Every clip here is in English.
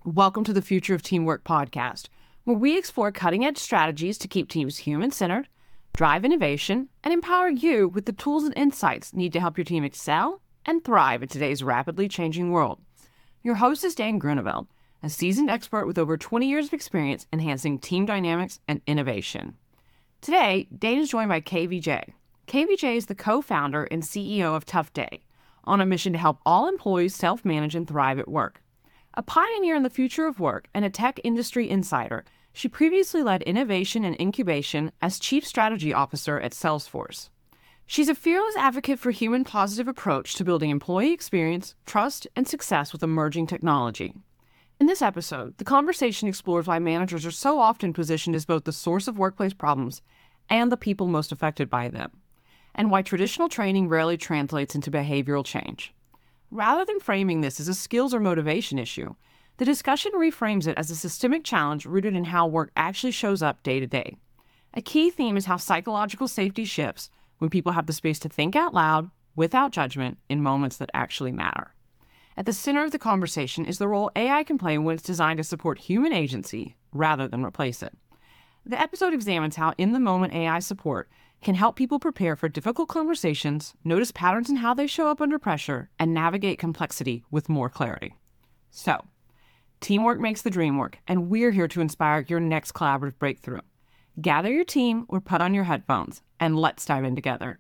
Welcome to the Future of Teamwork podcast, where we explore cutting-edge strategies to keep teams human-centered, drive innovation, and empower you with the tools and insights needed to help your team excel and thrive in today's rapidly changing world. Your host is Dane Grunewald, a seasoned expert with over 20 years of experience enhancing team dynamics and innovation. Today, Dane is joined by KVJ. KVJ is the co-founder and CEO of Tough Day, on a mission to help all employees self-manage and thrive at work. A pioneer in the future of work and a tech industry insider, she previously led innovation and incubation as Chief Strategy Officer at Salesforce. She's a fearless advocate for human-positive approach to building employee experience, trust, and success with emerging technology. In this episode, the conversation explores why managers are so often positioned as both the source of workplace problems and the people most affected by them, and why traditional training rarely translates into behavioral change. Rather than framing this as a skills or motivation issue, the discussion reframes it as a systemic challenge rooted in how work actually shows up day to day. A key theme is how psychological safety shifts when people have the space to think out loud, without judgment, in moments that actually matter. At the center of the conversation is the role AI can play when it's designed to support human agency rather than replace it. The episode examines how in-the-moment AI support can help people prepare for difficult conversations, notice patterns in how they show up under pressure, and navigate complexity with more clarity. So, teamwork makes the dream work, and we're here to inspire your next collaborative breakthrough. Gather your team or put on your headphones, and let's dive in together.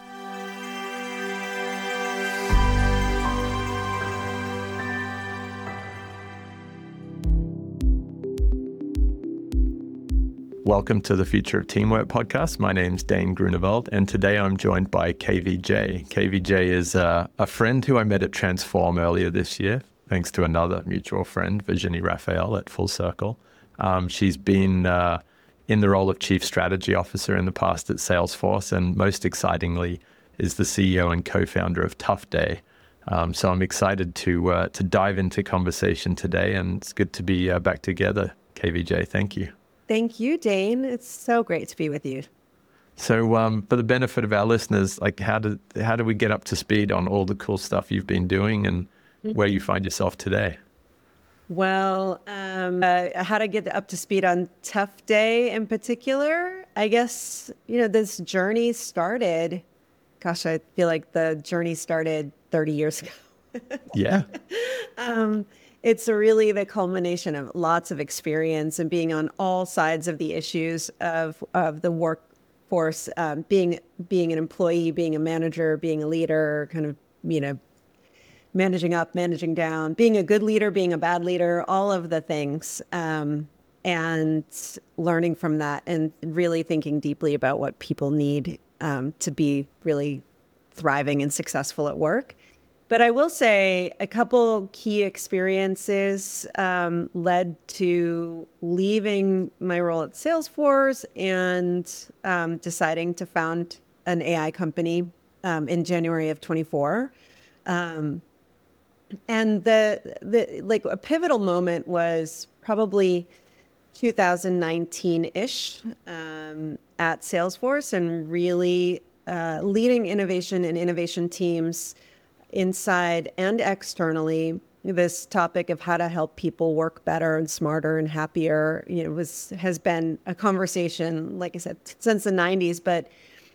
Welcome to the Future of Teamwork podcast. My name's Dane Grunewald, and today I'm joined by KVJ. KVJ is a friend who I met at Transform earlier this year, thanks to another mutual friend, Virginie Raphael at Full Circle. She's been in the role of Chief Strategy Officer in the past at Salesforce, and most excitingly is the CEO and co-founder of Tough Day. So I'm excited to dive into conversation today, and it's good to be back together. KVJ, thank you. Thank you, Dane. It's so great to be with you. So for the benefit of our listeners, like how do we get up to speed on all the cool stuff you've been doing and where you find yourself today? Well, how to get up to speed on Tough Day in particular, I guess, this journey started, gosh, I feel like the journey started 30 years ago. Yeah. It's really the culmination of lots of experience and being on all sides of the issues of the workforce, being an employee, being a manager, being a leader, kind of, managing up, managing down, being a good leader, being a bad leader, all of the things, and learning from that and really thinking deeply about what people need to be really thriving and successful at work. But I will say a couple key experiences led to leaving my role at Salesforce and deciding to found an AI company in January of 24. And a pivotal moment was probably 2019-ish at Salesforce, and really leading innovation and innovation teams inside and externally. This topic of how to help people work better and smarter and happier, has been a conversation, like I said, since the 90s. But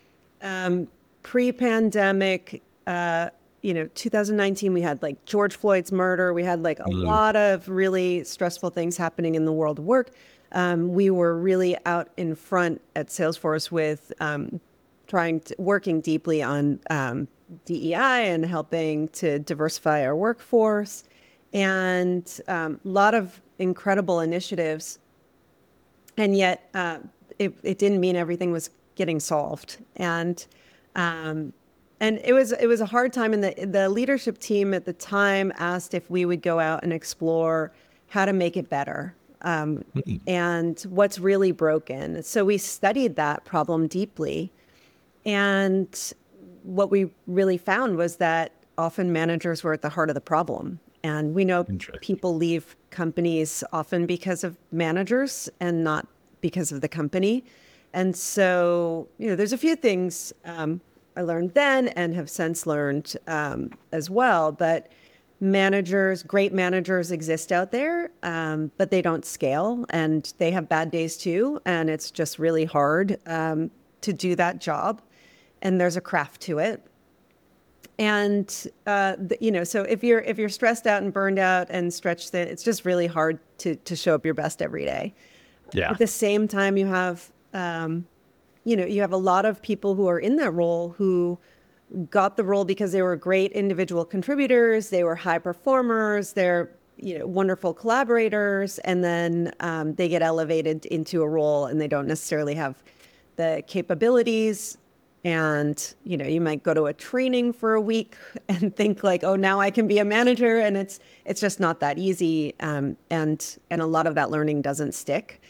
pre-pandemic, 2019, we had like George Floyd's murder. We had like a lot of really stressful things happening in the world of work. We were really out in front at Salesforce with working deeply on DEI and helping to diversify our workforce, and a lot of incredible initiatives. And yet it didn't mean everything was getting solved. And it was a hard time. And the leadership team at the time asked if we would go out and explore how to make it better and what's really broken. So we studied that problem deeply. And what we really found was that often managers were at the heart of the problem. And we know people leave companies often because of managers and not because of the company. And so, there's a few things I learned then and have since learned as well. But great managers exist out there, but they don't scale and they have bad days too. And it's just really hard to do that job. And there's a craft to it. And, so if you're stressed out and burned out and stretched thin, it's just really hard to show up your best every day. Yeah. At the same time, you have a lot of people who are in that role who got the role because they were great individual contributors, they were high performers, they're wonderful collaborators, and then they get elevated into a role and they don't necessarily have the capabilities. And you might go to a training for a week and think like, oh, now I can be a manager, and it's just not that easy. And a lot of that learning doesn't stick.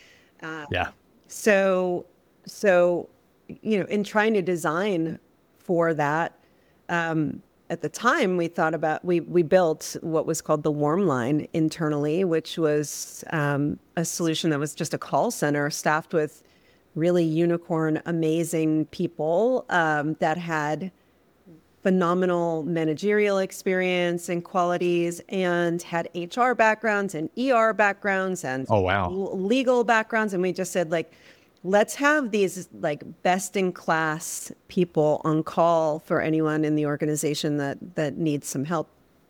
So in trying to design for that, at the time we thought about, we built what was called the Warm Line internally, which was a solution that was just a call center staffed with really unicorn, amazing people that had phenomenal managerial experience and qualities and had HR backgrounds and ER backgrounds and legal backgrounds. And we just said, like, let's have these like best in class people on call for anyone in the organization that needs some help.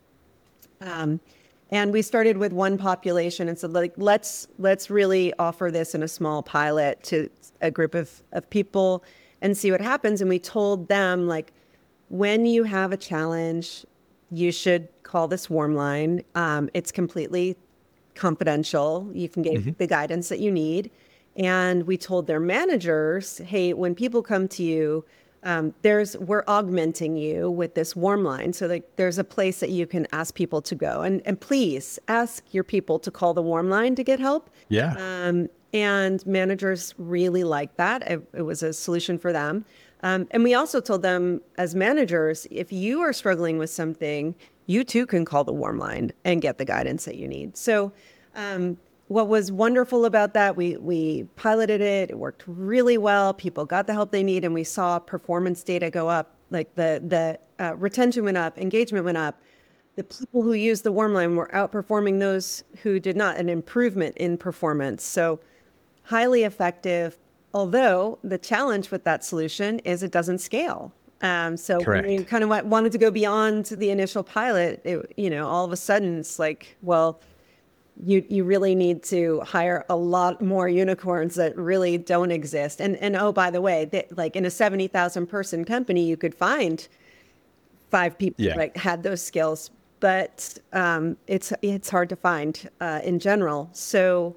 And we started with one population and said, like, let's really offer this in a small pilot to a group of people and see what happens. And we told them, like, when you have a challenge, you should call this Warm Line. It's completely confidential. You can get the guidance that you need. And we told their managers, hey, when people come to you, we're augmenting you with this Warm Line. So like there's a place that you can ask people to go, and please ask your people to call the Warm Line to get help. Yeah. And managers really liked that. It was a solution for them. And we also told them as managers, if you are struggling with something, you too can call the Warm Line and get the guidance that you need. So what was wonderful about that, we piloted it. It worked really well. People got the help they need, and we saw performance data go up. Like the retention went up, engagement went up. The people who used the Warm Line were outperforming those who did not, an improvement in performance. So highly effective. Although the challenge with that solution is it doesn't scale. So Correct. when we kind of wanted to go beyond the initial pilot, all of a sudden it's like, well, you really need to hire a lot more unicorns that really don't exist. And oh, by the way, like in a 70,000 person company, you could find 5 people that had those skills, but it's hard to find in general. So,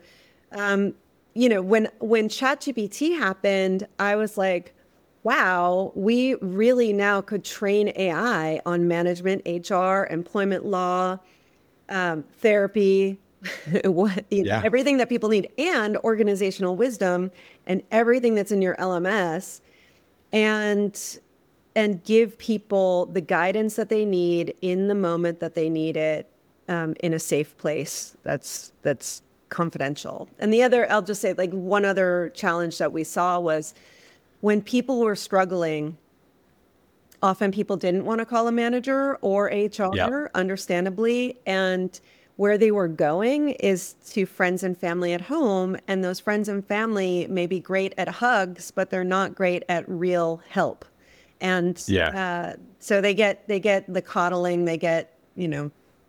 when ChatGPT happened, I was like, wow, we really now could train AI on management, HR, employment law, therapy, everything that people need, and organizational wisdom, and everything that's in your LMS, and give people the guidance that they need in the moment that they need it, in a safe place that's confidential. And I'll just say, like, one other challenge that we saw was when people were struggling, often people didn't want to call a manager or HR, understandably. And where they were going is to friends and family at home. And those friends and family may be great at hugs, but they're not great at real help. And so they get the coddling, they get, the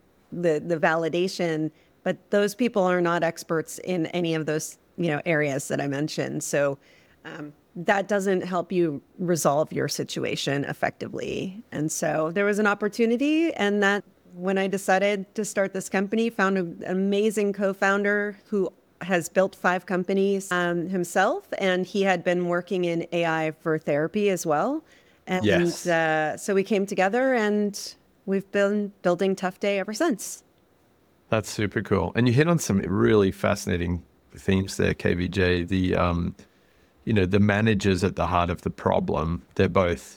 validation, but those people are not experts in any of those, areas that I mentioned. So that doesn't help you resolve your situation effectively. And so there was an opportunity, and that when I decided to start this company, found an amazing co-founder who has built 5 companies himself, and he had been working in AI for therapy as well. And so we came together, and we've been building Tough Day ever since. That's super cool. And you hit on some really fascinating themes there, KVJ. The managers at the heart of the problem, they're both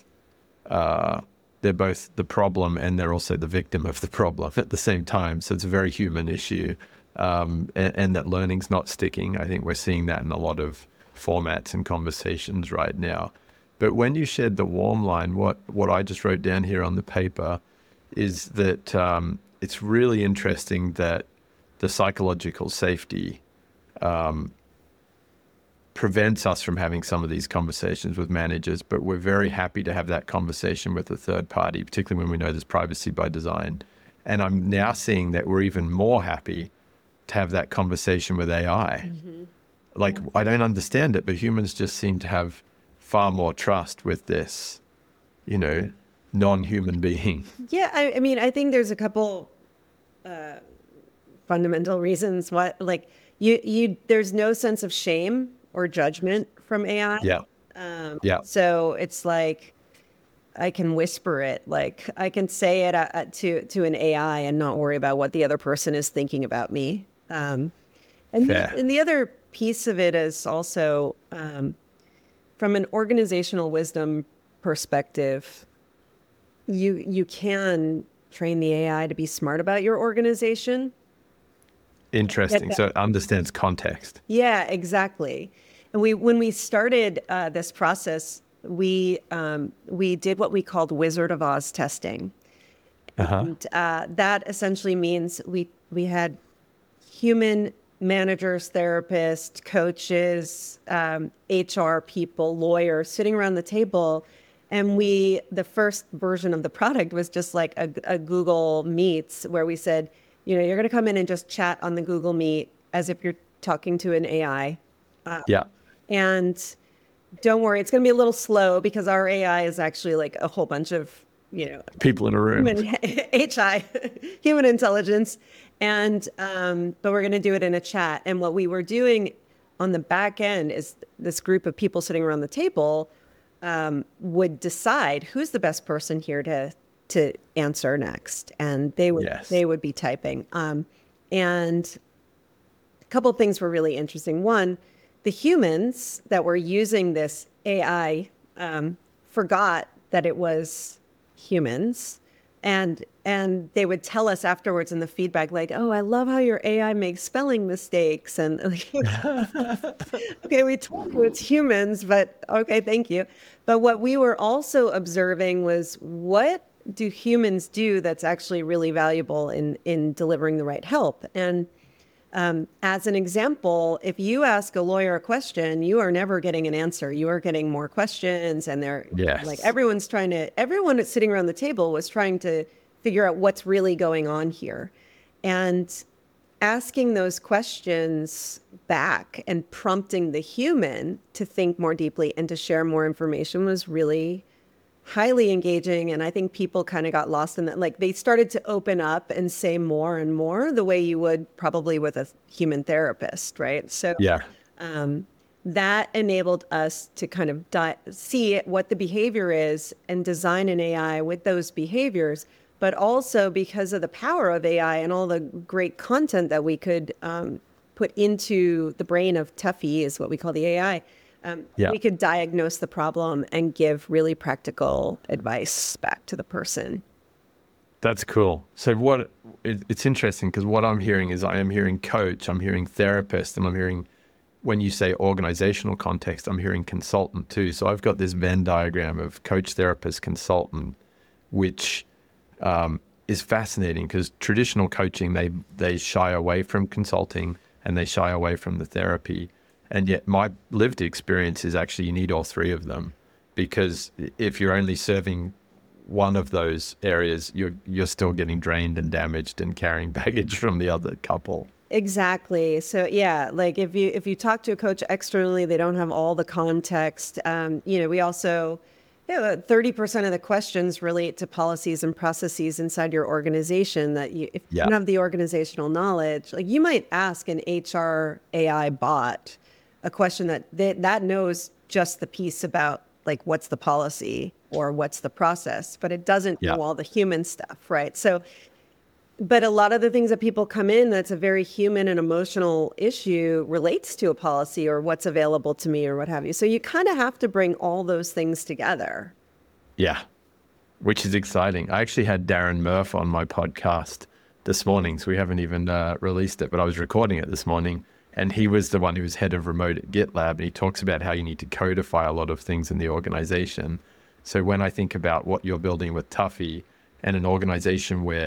the problem, and they're also the victim of the problem at the same time. So it's a very human issue. And that learning's not sticking. I think we're seeing that in a lot of formats and conversations right now. But when you shared the Warm Line, what I just wrote down here on the paper is that it's really interesting that the psychological safety prevents us from having some of these conversations with managers, but we're very happy to have that conversation with a third party, particularly when we know there's privacy by design. And I'm now seeing that we're even more happy to have that conversation with AI. Like, I don't understand it, but humans just seem to have far more trust with this, non-human being. Yeah, I mean, I think there's a couple fundamental reasons why, like, there's no sense of shame or judgment from AI. Yeah. So it's like I can whisper it, like I can say it to an AI and not worry about what the other person is thinking about me. And the other piece of it is also from an organizational wisdom perspective, you can train the AI to be smart about your organization. Interesting. So it understands context. Yeah, exactly. And when we started this process, we did what we called Wizard of Oz testing. And that essentially means we had human managers, therapists, coaches, HR people, lawyers sitting around the table. And the first version of the product was just like a Google Meets where we said, you're going to come in and just chat on the Google Meet as if you're talking to an AI. And don't worry, it's going to be a little slow because our AI is actually like a whole bunch of, people in a room. Human intelligence. And, but we're going to do it in a chat. And what we were doing on the back end is this group of people sitting around the table would decide who's the best person here to answer next. And they would be typing. And a couple of things were really interesting. One, the humans that were using this AI forgot that it was humans. And they would tell us afterwards in the feedback, like, oh, I love how your AI makes spelling mistakes. And okay, we told you it's humans, but okay, thank you. But what we were also observing was what do humans do that's actually really valuable in delivering the right help? And as an example, if you ask a lawyer a question, you are never getting an answer. You are getting more questions, and like everyone that's sitting around the table was trying to figure out what's really going on here. And asking those questions back and prompting the human to think more deeply and to share more information was really highly engaging. And I think people kind of got lost in that. Like they started to open up and say more and more the way you would probably with a human therapist, right? So that enabled us to kind of see what the behavior is and design an AI with those behaviors. But also because of the power of AI and all the great content that we could put into the brain of Tuffy is what we call the AI. We could diagnose the problem and give really practical advice back to the person. That's cool. So it's interesting because what I'm hearing is I am hearing coach, I'm hearing therapist, and I'm hearing, when you say organizational context, I'm hearing consultant too. So I've got this Venn diagram of coach, therapist, consultant, which is fascinating because traditional coaching, they shy away from consulting and they shy away from the therapy. And yet my lived experience is actually you need all three of them, because if you're only serving one of those areas, you're still getting drained and damaged and carrying baggage from the other couple. Exactly. So yeah, like if you talk to a coach externally, they don't have all the context. We also 30% of the questions relate to policies and processes inside your organization that if you don't have the organizational knowledge, like you might ask an HR AI bot a question that knows just the piece about like what's the policy or what's the process, but it doesn't know all the human stuff, right? So, but a lot of the things that people come in that's a very human and emotional issue relates to a policy or what's available to me or what have you. So you kind of have to bring all those things together. Yeah, which is exciting. I actually had Darren Murph on my podcast this morning, so we haven't even released it, but I was recording it this morning. And he was the one who was head of remote at GitLab. And he talks about how you need to codify a lot of things in the organization. So when I think about what you're building with Tuffy and an organization where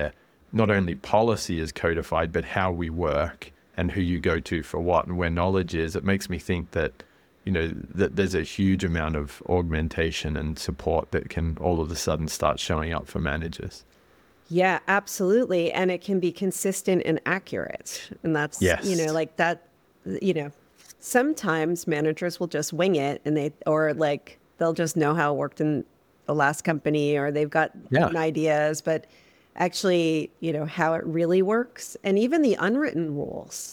not only policy is codified, but how we work and who you go to for what and where knowledge is, it makes me think that, that there's a huge amount of augmentation and support that can all of a sudden start showing up for managers. Yeah, absolutely. And it can be consistent and accurate. And that's, Yes. like that, sometimes managers will just wing it and they'll just know how it worked in the last company, or they've got ideas, but actually, how it really works. And even the unwritten rules,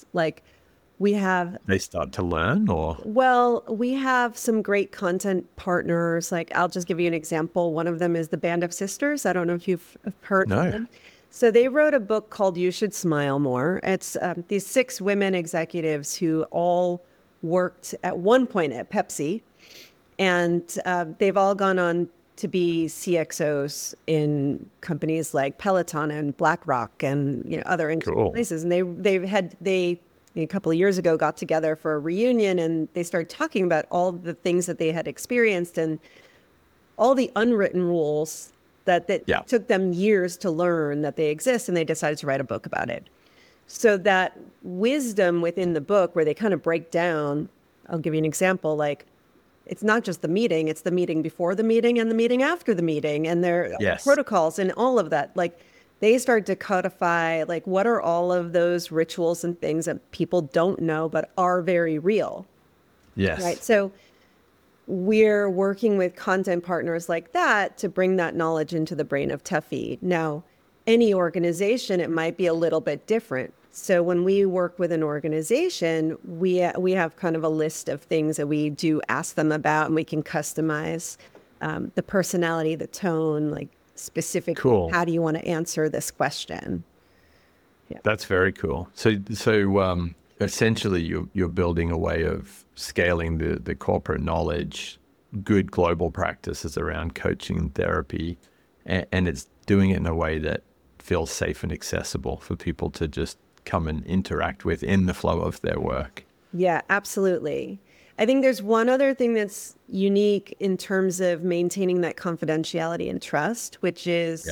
They start to learn, or? well, we have some great content partners. Like, I'll just give you an example. One of them is the Band of Sisters. I don't know if you've heard No. of them. So they wrote a book called You Should Smile More. It's these 6 women executives who all worked at one point at Pepsi. And they've all gone on to be CXOs in companies like Peloton and BlackRock and other interesting Cool. places. And they a couple of years ago got together for a reunion, and they started talking about all the things that they had experienced and all the unwritten rules that took them years to learn that they exist, and they decided to write a book about it. So that wisdom within the book, where they kind of break down, I'll give you an example, it's not just the meeting, it's the meeting before the meeting and the meeting after the meeting, and their protocols and all of that. They start to codify, what are all of those rituals and things that people don't know but are very real. Yes. Right. So we're working with content partners like that to bring that knowledge into the brain of Tuffy. Now, any organization, it might be a little bit different. So when we work with an organization, we have kind of a list of things that we do ask them about, and we can customize the personality, the tone, specific. Cool. How do you want to answer this question? Yeah. That's very cool. So essentially you're building a way of scaling the corporate knowledge, good global practices around coaching and therapy, and it's doing it in a way that feels safe and accessible for people to just come and interact with in the flow of their work. Yeah, absolutely. I think there's one other thing that's unique in terms of maintaining that confidentiality and trust, which is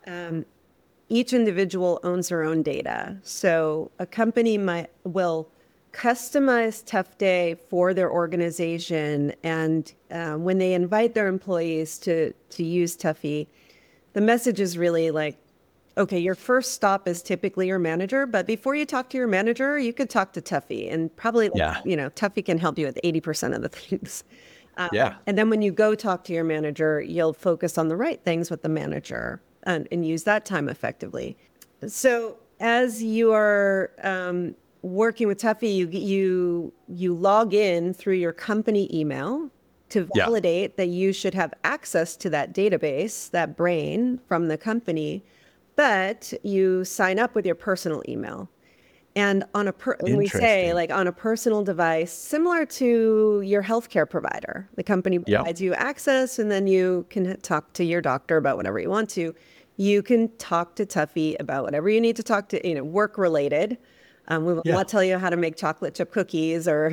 each individual owns their own data. So a company will customize Tough Day for their organization, and when they invite their employees to use Tuffy, the message is really okay, your first stop is typically your manager, but before you talk to your manager, you could talk to Tuffy, and probably, Tuffy can help you with 80% of the things. And then when you go talk to your manager, you'll focus on the right things with the manager and use that time effectively. So as you are working with Tuffy, you log in through your company email to validate that you should have access to that database, that brain from the company. But you sign up with your personal email. And on we say on a personal device, similar to your healthcare provider, the company provides you access, and then you can talk to your doctor about whatever you want to. You can talk to Tuffy about whatever you need to talk to, work related. We will not tell you how to make chocolate chip cookies or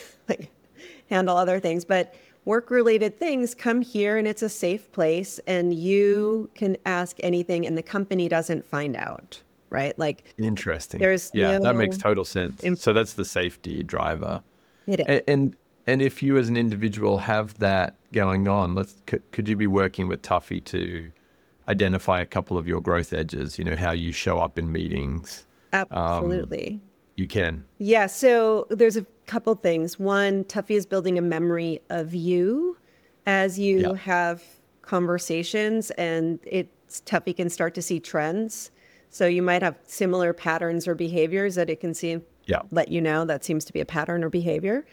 handle other things, but work-related things, come here, and it's a safe place, and you can ask anything, and the company doesn't find out, right? Interesting. That makes total sense. So that's the safety driver. It is. And if you as an individual have that going on, could you be working with Tuffy to identify a couple of your growth edges? How you show up in meetings. Absolutely. You can. Yeah. So there's a couple things. One, Tuffy is building a memory of you as you have conversations, and Tuffy can start to see trends. So you might have similar patterns or behaviors that it can see, let you know that seems to be a pattern or behavior.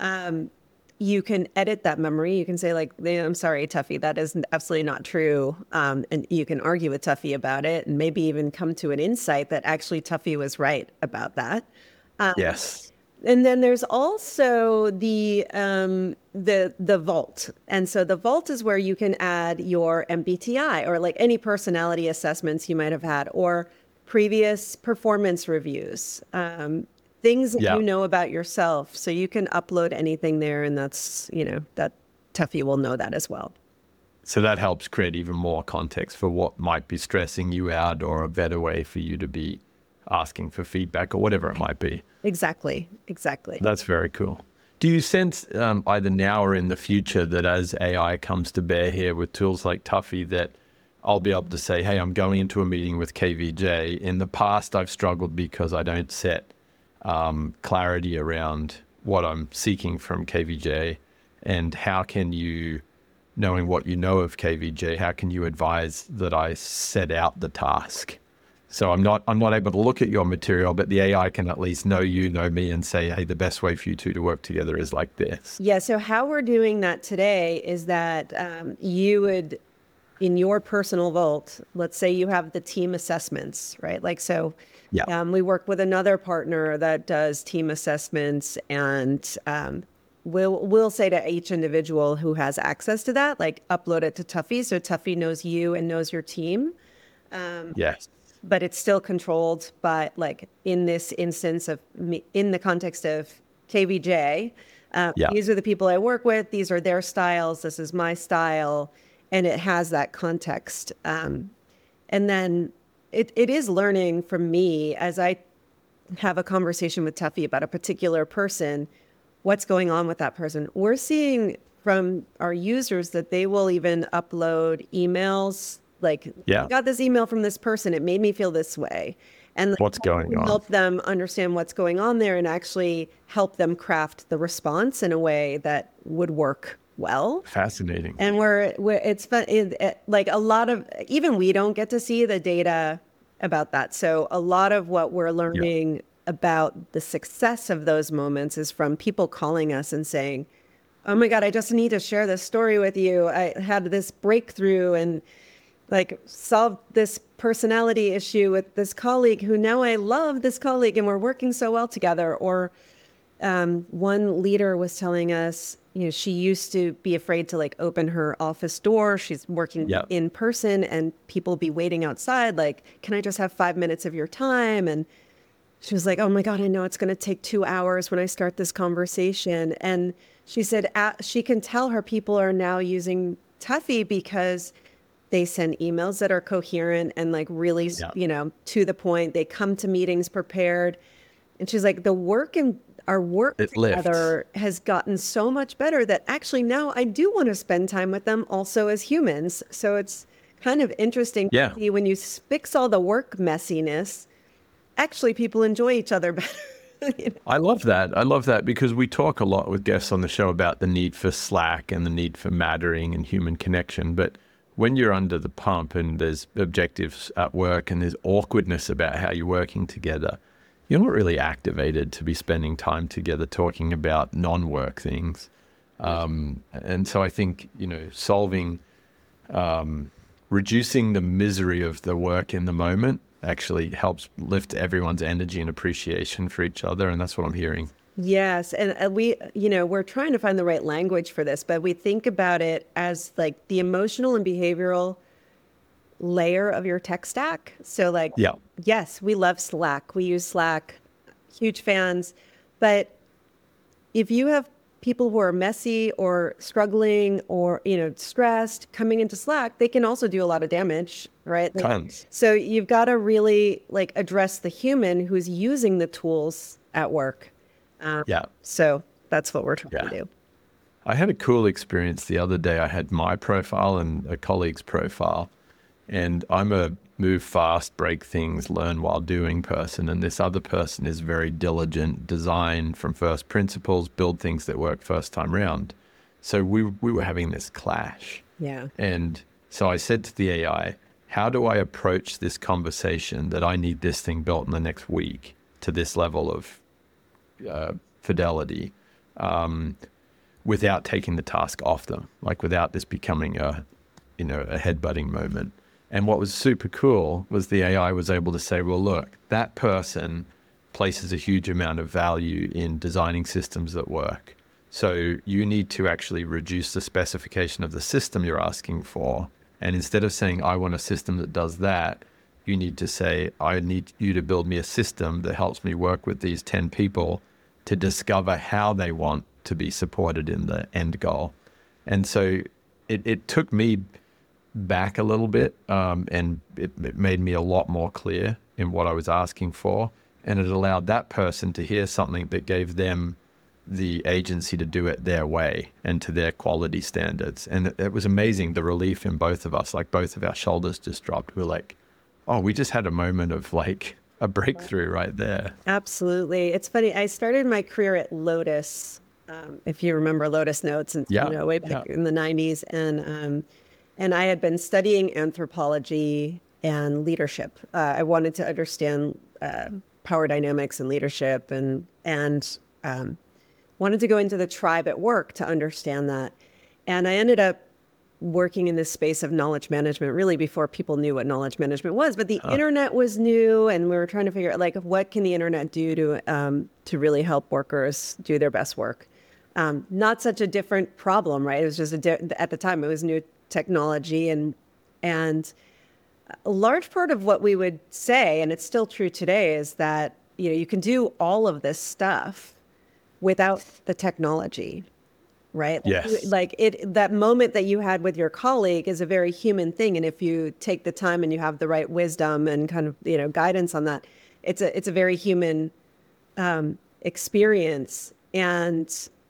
You can edit that memory. You can say I'm sorry, Tuffy, that is absolutely not true. And you can argue with Tuffy about it, and maybe even come to an insight that actually Tuffy was right about that. Yes. And then there's also the vault. And so the vault is where you can add your MBTI or any personality assessments you might have had, or previous performance reviews, things that you know about yourself. So you can upload anything there, and that's, that Tuffy will know that as well. So that helps create even more context for what might be stressing you out, or a better way for you to be asking for feedback or whatever it might be. Exactly. That's very cool. Do you sense either now or in the future that as AI comes to bear here with tools like Tuffy, that I'll be able to say, hey, I'm going into a meeting with KVJ. In the past, I've struggled because I don't set clarity around what I'm seeking from KVJ, and how can you, knowing what you know of KVJ, how can you advise that I set out the task? So I'm not able to look at your material, but the AI can at least know you, know me, and say, hey, the best way for you two to work together is like this. Yeah. So how we're doing that today is that you would, in your personal vault, let's say you have the team assessments, right? Like, so Yeah. we work with another partner that does team assessments, and we'll say to each individual who has access to that, like, upload it to Tuffy, so Tuffy knows you and knows your team. Yes. But it's still controlled by, like, in this instance of me, in the context of KVJ, Yeah. these are the people I work with, these are their styles, this is my style, and it has that context. And then it is learning from me as I have a conversation with Tuffy about a particular person, what's going on with that person. We're seeing from our users that they will even upload emails like, Yeah. I got this email from this person, it made me feel this way. And, like, What's going on? help them understand what's going on there, and actually help them craft the response in a way that would work well. Fascinating. And it's fun, like, a lot of, even we don't get to see the data about that. So a lot of what we're learning about the success of those moments is from people calling us and saying, oh my God, I just need to share this story with you. I had this breakthrough and, like, solved this personality issue with this colleague who now I love this colleague and we're working so well together. Or one leader was telling us, she used to be afraid to, like, open her office door. She's working in person and people be waiting outside. Like, can I just have 5 minutes of your time? And she was like, oh my God, I know it's going to take 2 hours when I start this conversation. And she said she can tell her people are now using Tuffy because they send emails that are coherent and, like, really, to the point. They come to meetings prepared. And she's like, our work together has gotten so much better that actually now I do want to spend time with them also as humans. So it's kind of interesting to see when you fix all the work messiness, actually people enjoy each other better. I love that because we talk a lot with guests on the show about the need for Slack and the need for mattering and human connection. But when you're under the pump and there's objectives at work and there's awkwardness about how you're working together, you're not really activated to be spending time together talking about non-work things. And so I think, reducing the misery of the work in the moment actually helps lift everyone's energy and appreciation for each other. And that's what I'm hearing. Yes. And we're trying to find the right language for this, but we think about it as, like, the emotional and behavioral layer of your tech stack. So, like, yes, we love Slack. We use Slack, huge fans. But if you have people who are messy or struggling or, stressed coming into Slack, they can also do a lot of damage, right? Tons. So you've got to really, like, address the human who's using the tools at work. So that's what we're trying to do. I had a cool experience the other day. I had my profile and a colleague's profile, and I'm a move fast, break things, learn while doing person. And this other person is very diligent, design from first principles, build things that work first time round. So we were having this clash. Yeah. And so I said to the AI, how do I approach this conversation that I need this thing built in the next week to this level of fidelity, without taking the task off them, like without this becoming a headbutting moment. And what was super cool was the AI was able to say, well, look, that person places a huge amount of value in designing systems that work. So you need to actually reduce the specification of the system you're asking for. And instead of saying, I want a system that does that, you need to say, I need you to build me a system that helps me work with these 10 people to discover how they want to be supported in the end goal. And so it took me back a little bit, and it made me a lot more clear in what I was asking for. And it allowed that person to hear something that gave them the agency to do it their way and to their quality standards. And it was amazing, the relief in both of us, like both of our shoulders just dropped. We're like, oh, we just had a moment of like a breakthrough right there. Absolutely. It's funny. I started my career at Lotus, if you remember Lotus Notes, and way back in the 90s. And I had been studying anthropology and leadership. I wanted to understand power dynamics and leadership, and wanted to go into the tribe at work to understand that. And I ended up working in this space of knowledge management really before people knew what knowledge management was. But the internet was new, and we were trying to figure out like what can the internet do to really help workers do their best work. Not such a different problem, right? It was just at the time it was new technology, and a large part of what we would say, and it's still true today, is that you can do all of this stuff without the technology, right? Yes. Like that moment that you had with your colleague is a very human thing, and if you take the time and you have the right wisdom and kind of guidance on that, it's a very human experience. And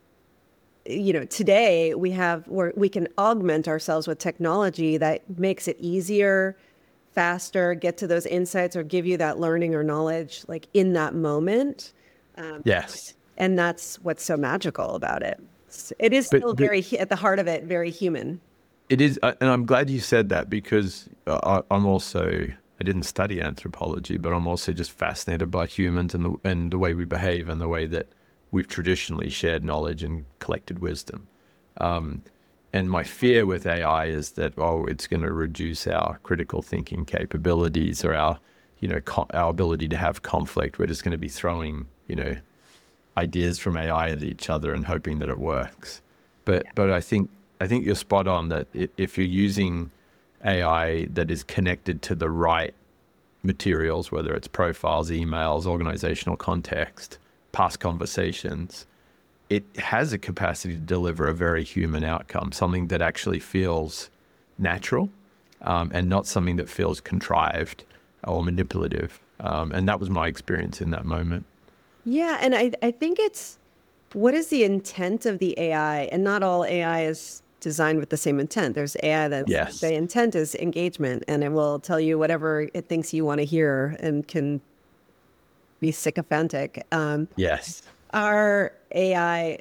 today we can augment ourselves with technology that makes it easier, faster, get to those insights or give you that learning or knowledge like in that moment. Yes. And that's what's so magical about it. It is still very, at the heart of it, very human. It is. And I'm glad you said that, because I didn't study anthropology, but I'm also just fascinated by humans and the way we behave and the way that we've traditionally shared knowledge and collected wisdom. And my fear with AI is that, it's going to reduce our critical thinking capabilities or our ability to have conflict. We're just going to be throwing, ideas from AI at each other and hoping that it works. But I think you're spot on that if you're using AI that is connected to the right materials, whether it's profiles, emails, organizational context, past conversations, it has a capacity to deliver a very human outcome, something that actually feels natural, and not something that feels contrived or manipulative. And that was my experience in that moment. Yeah. And I think what is the intent of the AI? And not all AI is designed with the same intent. There's AI that's the intent is engagement, and it will tell you whatever it thinks you want to hear and can be sycophantic. Yes. Our AI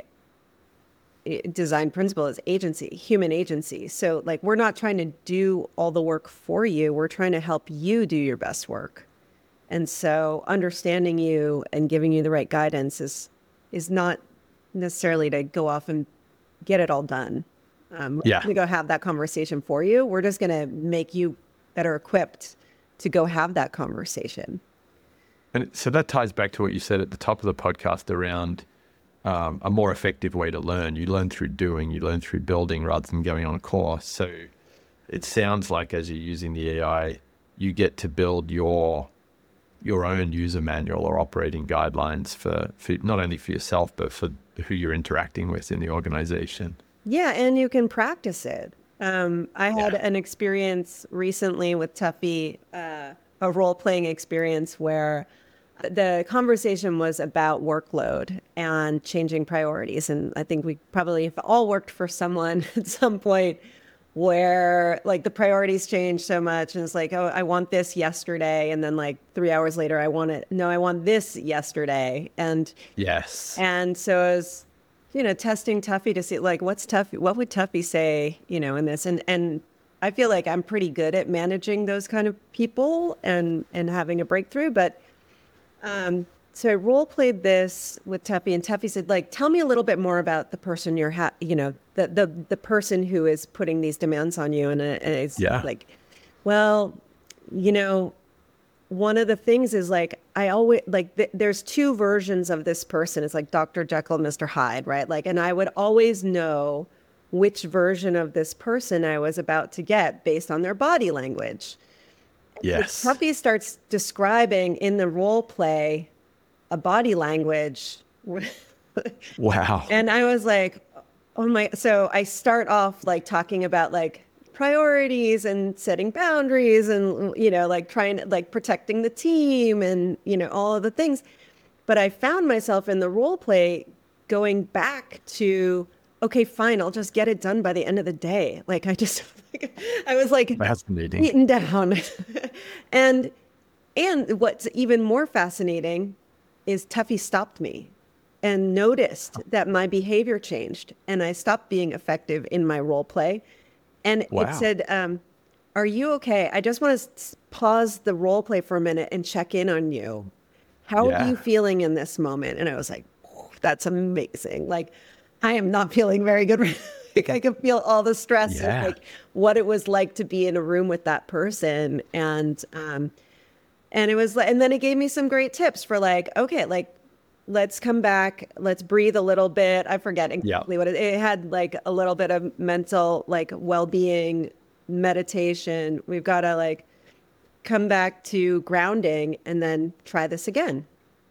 design principle is agency, human agency. So like, we're not trying to do all the work for you. We're trying to help you do your best work. And so understanding you and giving you the right guidance is not necessarily to go off and get it all done. We're going to go have that conversation for you. We're just going to make you better equipped to go have that conversation. And so that ties back to what you said at the top of the podcast around a more effective way to learn. You learn through doing, you learn through building rather than going on a course. So it sounds like as you're using the AI, you get to build your own user manual or operating guidelines for not only for yourself, but for who you're interacting with in the organization. Yeah, and you can practice it. I had an experience recently with Tuffy, a role-playing experience where the conversation was about workload and changing priorities. And I think we probably have all worked for someone at some point where like the priorities change so much and it's like, oh, I want this yesterday. And then like 3 hours later, I want this yesterday. And yes. And so I was, testing Tuffy to see like, what would Tuffy say, in this? And I feel like I'm pretty good at managing those kind of people and having a breakthrough. But so I role played this with Tuffy, and Tuffy said, like, tell me a little bit more about the person the person who is putting these demands on you. And it's like, well, one of the things is like, I always like, there's two versions of this person. It's like Dr. Jekyll, Mr. Hyde, right? Like, and I would always know which version of this person I was about to get based on their body language. Yes. Tuffy starts describing in the role play a body language. Wow. And I was like, Oh my, so I start off like talking about like priorities and setting boundaries and, like trying to like protecting the team and, all of the things. But I found myself in the role play going back to, okay, fine, I'll just get it done by the end of the day. Like I was like Fascinating. beaten down. and and what's even more fascinating is Tuffy stopped me and noticed that my behavior changed and I stopped being effective in my role play. And it Wow. said, are you okay? I just want to pause the role play for a minute and check in on you. How are Yeah. you feeling in this moment? And I was like, "Oh, that's amazing. Like, I am not feeling very good. Like, I could feel all the stress and Yeah. like what it was like to be in a room with that person. And it was like, and then it gave me some great tips for like, okay, like, let's come back, let's breathe a little bit. I forget Yeah. exactly what it had, like a little bit of mental, like well-being meditation. We've got to like come back to grounding and then try this again.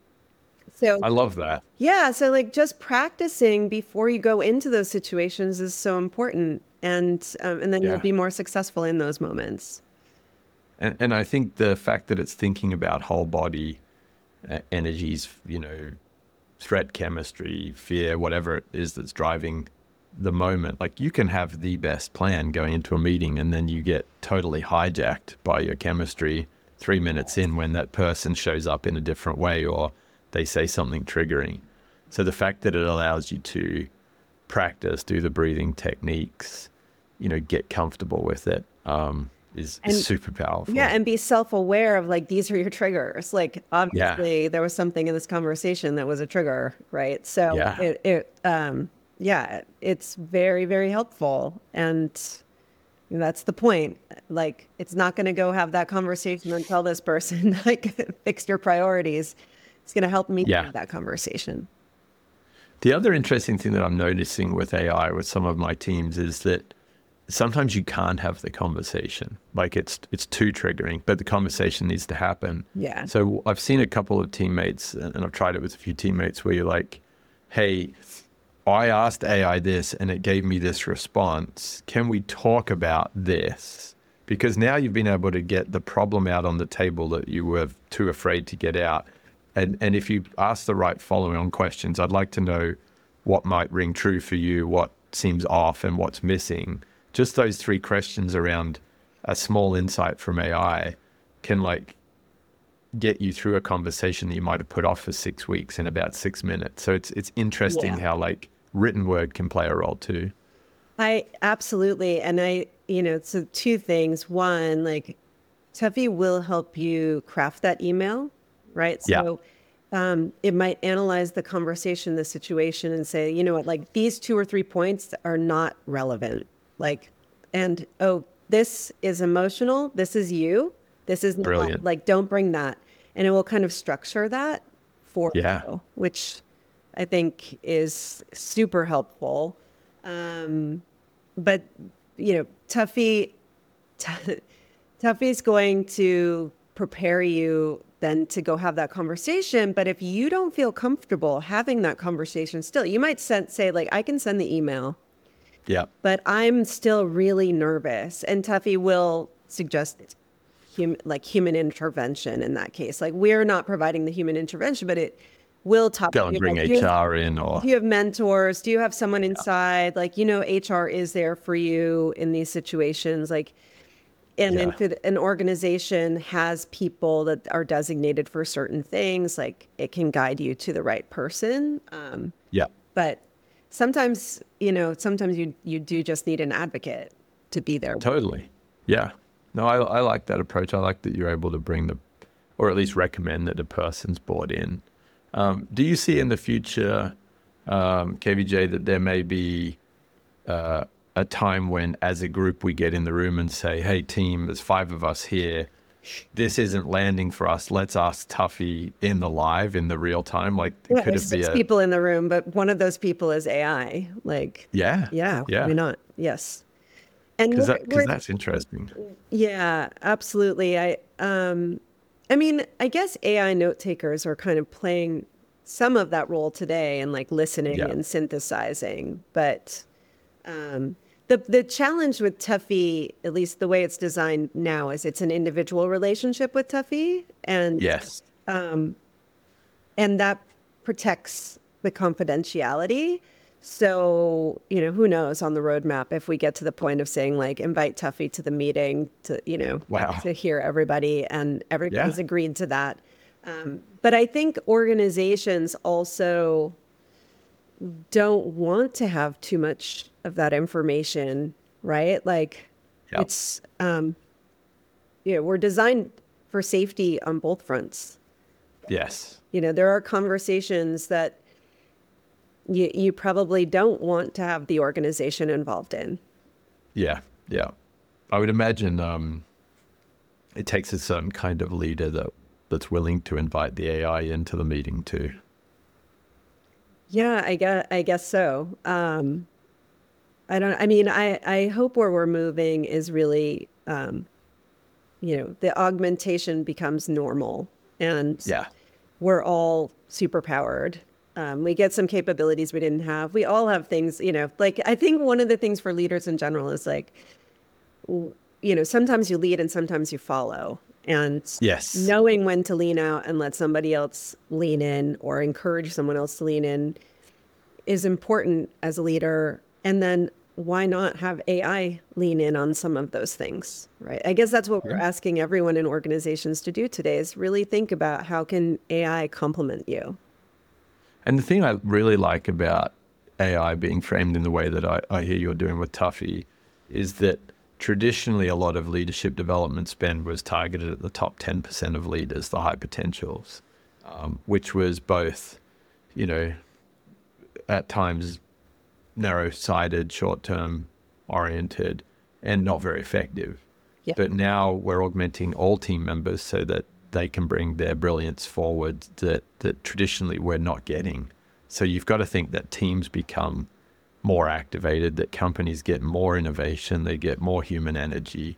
So I love that. yeah, so like just practicing before you go into those situations is so important, and then you'll Yeah. be more successful in those moments. And I think the fact that it's thinking about whole body energies, threat chemistry, fear, whatever it is that's driving the moment. Like you can have the best plan going into a meeting and then you get totally hijacked by your chemistry 3 minutes in when that person shows up in a different way or they say something triggering. So the fact that it allows you to practice, do the breathing techniques, get comfortable with it, is And super powerful. yeah, and be self-aware of like these are your triggers. Like Yeah. obviously there was something in this conversation that was a trigger, right? So Yeah. yeah, it's very, very helpful. And that's the point. Like it's not going to go have that conversation and tell this person like fix your priorities. It's going to help me Yeah. have that conversation. The other interesting thing that I'm noticing with AI with some of my teams is that sometimes you can't have the conversation. Like it's too triggering, but the conversation needs to happen. Yeah. So I've seen a couple of teammates, and I've tried it with a few teammates, where you're like, "Hey, I asked AI this, and it gave me this response. Can we talk about this?" Because now you've been able to get the problem out on the table that you were too afraid to get out. And if you ask the right following on questions, I'd like to know what might ring true for you, what seems off, and what's missing. Just those three questions around a small insight from AI can like get you through a conversation that you might have put off for 6 weeks in about 6 minutes. So it's interesting Yeah. how like written word can play a role too. I absolutely. And so two things. One, like Tuffy will help you craft that email, right? Yeah. So it might analyze the conversation, the situation, and say, you know what, like these two or three points are not relevant. Like, and oh, this is emotional. This is you. This is not Brilliant. like, don't bring that. And it will kind of structure that for Yeah. you, which I think is super helpful. But Tuffy, Tuffy's going to prepare you then to go have that conversation. But if you don't feel comfortable having that conversation still, you might say like, I can send the email, Yeah. but I'm still really nervous. And Tuffy will suggest human intervention in that case. Like we're not providing the human intervention, but it will talk Go to and you. bring Like, HR in do or you have mentors? Do you have someone inside? Like, HR is there for you in these situations. Like, and yeah. if an organization has people that are designated for certain things, like it can guide you to the right person. Yeah. But sometimes, sometimes you do just need an advocate to be there. Totally. Yeah. No, I like that approach. I like that you're able to bring or at least recommend that a person's bought in. Do you see in the future, KVJ, that there may be a time when, as a group, we get in the room and say, "Hey, team, there's 5 of us here. This isn't landing for us. Let's ask Tuffy in the real time." Like, Yeah, could there's it be 6 people in the room, but one of those people is AI. Like, Yeah, yeah, yeah, why not? Yes. And because that's interesting. yeah, absolutely. I mean, I guess AI note takers are kind of playing some of that role today and like listening Yeah, and synthesizing, but The challenge with Tuffy, at least the way it's designed now, is it's an individual relationship with Tuffy, Yes. and that protects the confidentiality. So, who knows on the roadmap if we get to the point of saying like invite Tuffy to the meeting to, Wow. to hear everybody, and everybody's Yeah. agreed to that. But I think organizations also don't want to have too much of that information, right? Like Yep. it's, we're designed for safety on both fronts. Yes. There are conversations that you probably don't want to have the organization involved in. Yeah. Yeah. I would imagine it takes a certain kind of leader that's willing to invite the AI into the meeting too. Yeah, I guess so. I hope where we're moving is really, the augmentation becomes normal and Yeah. we're all super powered. We get some capabilities we didn't have. We all have things, like I think one of the things for leaders in general is like, sometimes you lead and sometimes you follow. And Yes. knowing when to lean out and let somebody else lean in or encourage someone else to lean in is important as a leader. And then why not have AI lean in on some of those things, right? I guess that's what we're asking everyone in organizations to do today is really think about how can AI complement you? And the thing I really like about AI being framed in the way that I hear you're doing with Tuffy is that traditionally a lot of leadership development spend was targeted at the top 10% of leaders, the high potentials, which was both, at times narrow-sighted, short-term oriented, and not very effective. Yeah. But now we're augmenting all team members so that they can bring their brilliance forward that traditionally we're not getting. So you've got to think that teams become more activated, that companies get more innovation, they get more human energy.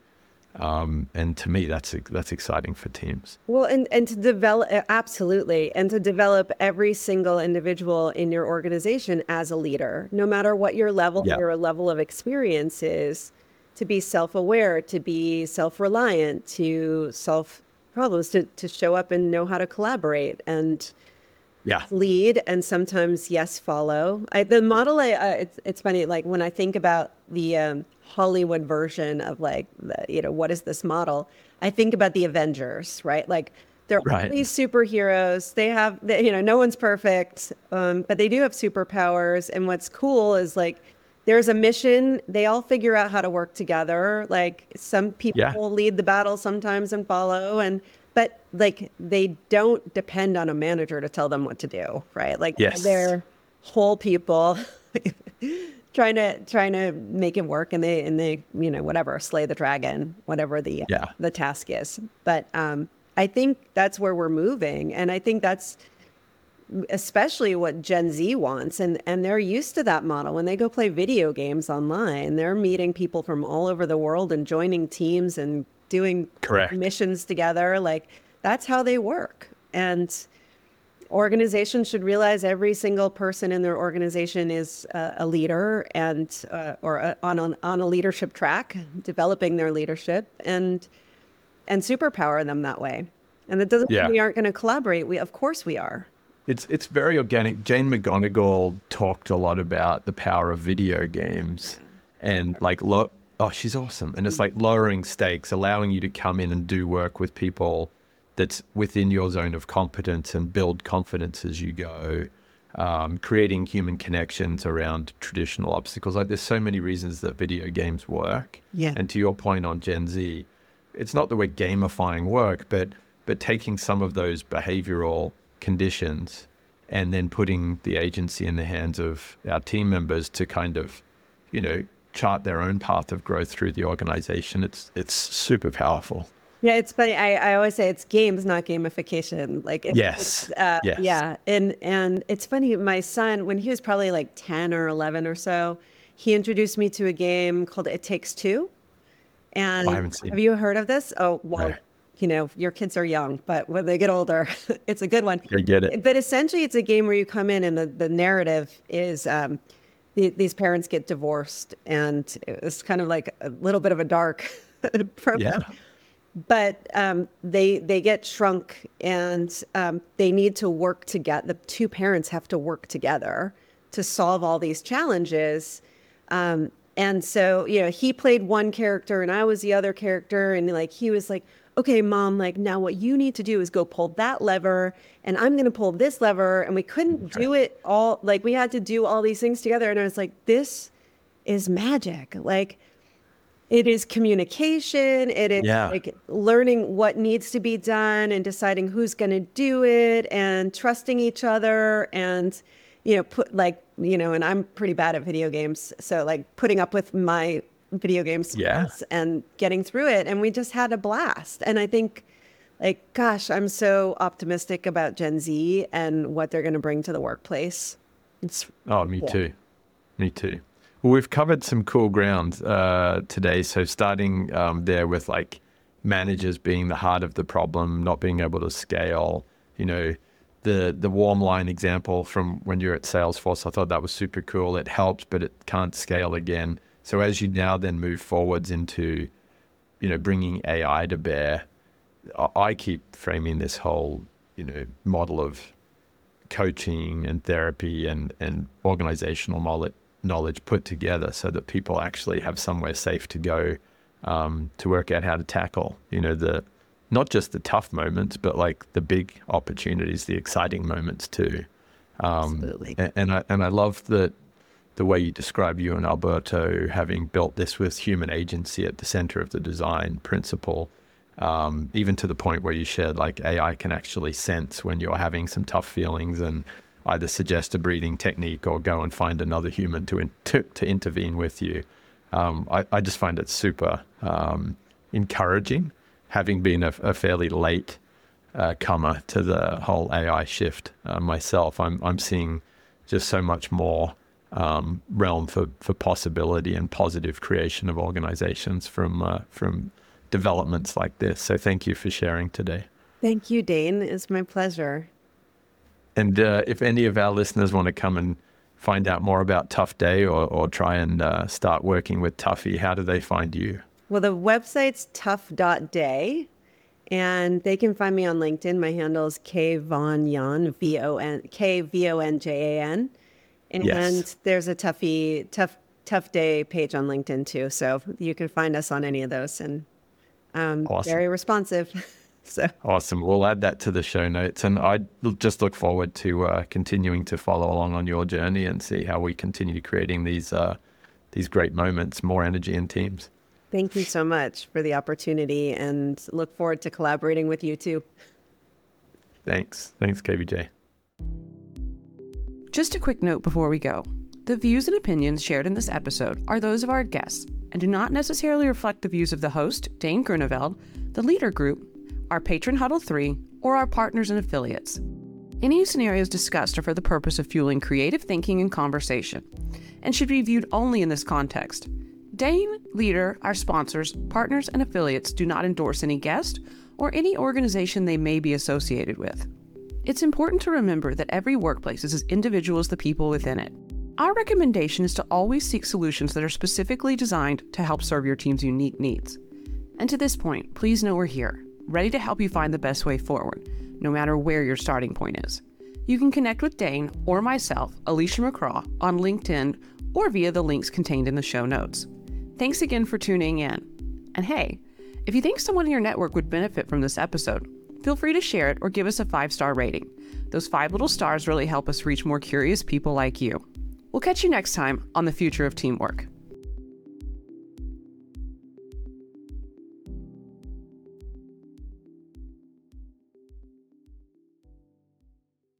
And to me, that's exciting for teams. Well, and to develop, absolutely, and to develop every single individual in your organization as a leader, no matter what your level, Yeah. your level of experience is, to be self-aware, to be self-reliant, to solve problems, to show up and know how to collaborate and Yeah. lead, and sometimes yes, follow. The model, it's funny, like when I think about the Hollywood version of like, what is this model? I think about the Avengers, right? Like they're all Right. these superheroes. They have, no one's perfect, but they do have superpowers. And what's cool is like, there's a mission. They all figure out how to work together. Like some people Yeah. lead the battle sometimes and follow, but like they don't depend on a manager to tell them what to do, right? Like Yes. they're whole people trying to make it work, and they whatever, slay the dragon, whatever the Yeah. the task is. But I think that's where we're moving, and I think that's especially what Gen Z wants, and they're used to that model. When they go play video games online, they're meeting people from all over the world and joining teams and doing Correct. missions together. Like that's how they work. And organizations should realize every single person in their organization is a leader and on a leadership track, developing their leadership and superpower them that way. And that doesn't Yeah. mean we aren't going to collaborate. Of course we are. It's very organic. Jane McGonigal talked a lot about the power of video games and like, she's awesome. And it's like lowering stakes, allowing you to come in and do work with people that's within your zone of competence and build confidence as you go, creating human connections around traditional obstacles. Like there's so many reasons that video games work. Yeah. And to your point on Gen Z, it's not that we're gamifying work, but taking some of those behavioral conditions and then putting the agency in the hands of our team members to kind of, chart their own path of growth through the organization. It's super powerful. Yeah, it's funny. I always say it's games, not gamification. Like Yes. Yes. Yeah, and it's funny. My son, when he was probably like 10 or 11 or so, he introduced me to a game called It Takes Two. And I haven't seen have it. you heard of this? Oh, well, No. your kids are young, but when they get older, it's a good one. I get it. But essentially, it's a game where you come in and the narrative is these parents get divorced, and it was kind of like a little bit of a dark program. Yeah. But they get shrunk, and they need to work together. The two parents have to work together to solve all these challenges. And so, he played one character and I was the other character. And like, he was like, okay, mom, like now what you need to do is go pull that lever and I'm going to pull this lever. And we couldn't do it all. Like we had to do all these things together. And I was like, this is magic. Like it is communication. It is like learning what needs to be done and deciding who's going to do it and trusting each other and, and I'm pretty bad at video games. So like putting up with my video games and getting through it. And we just had a blast. And I think like, gosh, I'm so optimistic about Gen Z and what they're going to bring to the workplace. Me too. Me too. Well, we've covered some cool ground today. So starting there with like managers being the heart of the problem, not being able to scale, the warm line example from when you're at Salesforce, I thought that was super cool. It helps, but it can't scale again. So as you now then move forwards into, bringing AI to bear, I keep framing this whole, model of coaching and therapy and organizational knowledge put together so that people actually have somewhere safe to go to work out how to tackle, not just the tough moments, but like the big opportunities, the exciting moments too. Absolutely. And I love the way you describe you and Alberto having built this with human agency at the center of the design principle, even to the point where you shared like AI can actually sense when you're having some tough feelings and either suggest a breathing technique or go and find another human to intervene with you. I just find it super encouraging, having been a fairly late comer to the whole AI shift myself. I'm seeing just so much more realm for possibility and positive creation of organizations from developments like this. So thank you for sharing today. Thank you, Dane. It's my pleasure. And if any of our listeners want to come and find out more about Tough Day or try and start working with Tuffy, how do they find you? Well, the website's tough.day, and they can find me on LinkedIn. My handle is kvonjan, Kvonjan. And there's a Tough Day page on LinkedIn too. So you can find us on any of those, and awesome. Very responsive. So awesome. We'll add that to the show notes. And I just look forward to continuing to follow along on your journey and see how we continue creating these great moments, more energy in teams. Thank you so much for the opportunity and look forward to collaborating with you too. Thanks, KVJ. Just a quick note before we go. The views and opinions shared in this episode are those of our guests and do not necessarily reflect the views of the host, Dane Grunewald, the Leader Group, our patron Huddle 3, or our partners and affiliates. Any scenarios discussed are for the purpose of fueling creative thinking and conversation, and should be viewed only in this context. Dane, Leader, our sponsors, partners, and affiliates do not endorse any guest or any organization they may be associated with. It's important to remember that every workplace is as individual as the people within it. Our recommendation is to always seek solutions that are specifically designed to help serve your team's unique needs. And to this point, please know we're here, ready to help you find the best way forward, no matter where your starting point is. You can connect with Dane or myself, Alicia McCraw, on LinkedIn or via the links contained in the show notes. Thanks again for tuning in. And hey, if you think someone in your network would benefit from this episode, feel free to share it or give us a 5-star rating. Those 5 little stars really help us reach more curious people like you. We'll catch you next time on The Future of Teamwork.